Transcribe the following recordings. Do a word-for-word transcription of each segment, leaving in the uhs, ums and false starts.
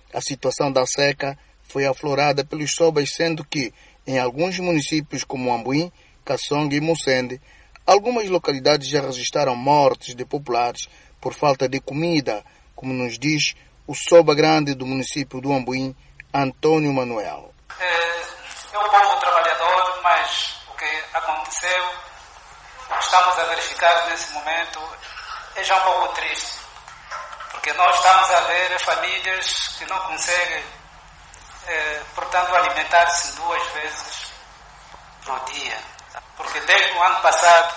A situação da seca foi aflorada pelos sobas, sendo que, em alguns municípios como Ambuim, Kassonga e Mussende, algumas localidades já registraram mortes de populares por falta de comida, como nos diz o soba grande do município do Ambuim, Antônio Manuel. É, é um povo trabalhador, mas o que aconteceu, o que estamos a verificar nesse momento, é já um pouco triste. Porque nós estamos a ver famílias que não conseguem, é, portanto, alimentar-se duas vezes por dia. Porque desde o ano passado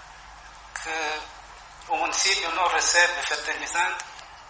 que o município não recebe fertilizante,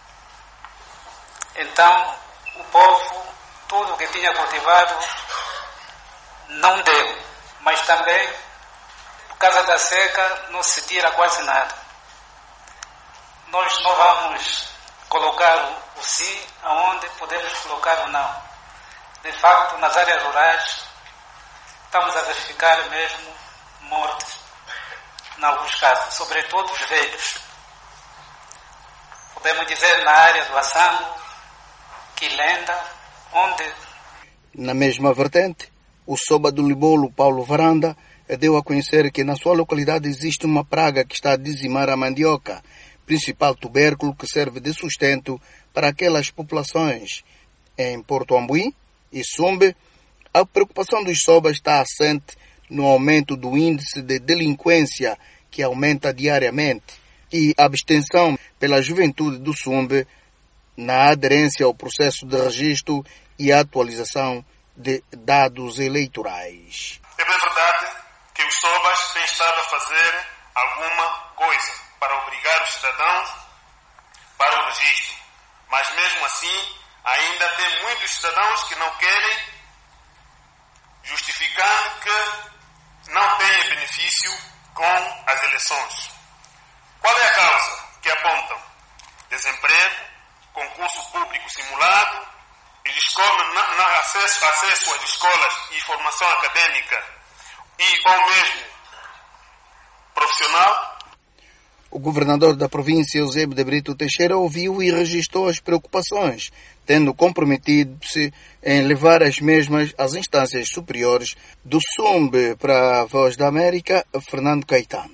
então o povo, tudo o que tinha cultivado, não deu. Mas também, por causa da seca, não se tira quase nada. Nós não vamos colocar o, o sim aonde podemos colocar o não. De facto, nas áreas rurais, estamos a verificar mesmo mortes, em alguns casos, sobretudo os velhos. Podemos dizer na área do Assango, Quilenda, onde... Na mesma vertente, o soba do Libolo, Paulo Varanda, deu a conhecer que na sua localidade existe uma praga que está a dizimar a mandioca, principal tubérculo que serve de sustento para aquelas populações. Em Porto Ambuim e Sumbe, a preocupação dos sobas está assente no aumento do índice de delinquência que aumenta diariamente e a abstenção pela juventude do Sumbe na aderência ao processo de registro e atualização de dados eleitorais. É bem verdade que os sobas têm estado a fazer alguma coisa para obrigar os cidadãos para o registro, mas mesmo assim ainda tem muitos cidadãos que não querem, justificando que não têm benefício com as eleições. Qual é a causa que apontam? Desemprego, concurso público simulado, escola, na, na acesso, acesso às escolas e formação acadêmica e ou mesmo profissional. O governador da província, Eusébio de Brito Teixeira, ouviu e registrou as preocupações, tendo comprometido-se em levar as mesmas às instâncias superiores do Sumbe. Para a Voz da América, Fernando Caetano.